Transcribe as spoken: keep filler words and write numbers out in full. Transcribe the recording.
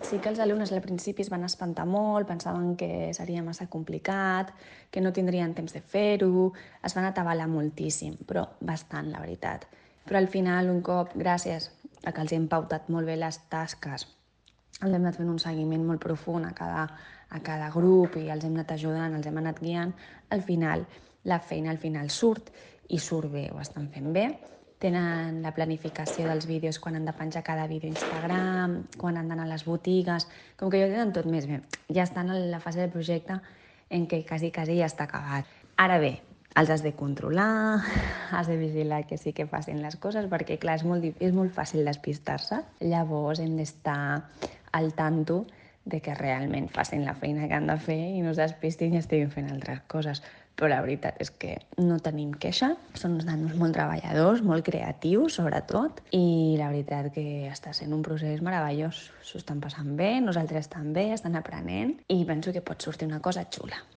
sí que els alumnes al principi es van espantar molt, pensaven que seria massa complicat, que no tindrien temps de fer-ho, es van atabalar moltíssim, però bastant, la veritat. Però al final, un cop, gràcies a que els hem pautat molt bé les tasques, els hem anat fent un seguiment molt profund a cada, a cada grup i els hem anat ajudant, els hem anat guiant, al final, la feina al final surt i surt bé, ho estan fent bé. Tenen la planificació dels vídeos, quan han de penjar cada vídeo a Instagram, quan han d'anar a les botigues, com que ja ho tenen tot més bé. Ja estan en la fase del projecte en què quasi, quasi ja està acabat. Ara bé, els has de controlar, has de vigilar que sí que facin les coses, perquè clar, és molt, és molt fàcil despistar-se. Llavors hem d'estar al tanto de que realment facin la feina que han de fer i no es despistin i estiguin fent altres coses. Però la veritat és que no tenim queixa, són uns nanos molt treballadors, molt creatius sobretot, i la veritat que està sent un procés meravellós. S'ho estan passant bé, nosaltres també, estan aprenent, i penso que pot sortir una cosa xula.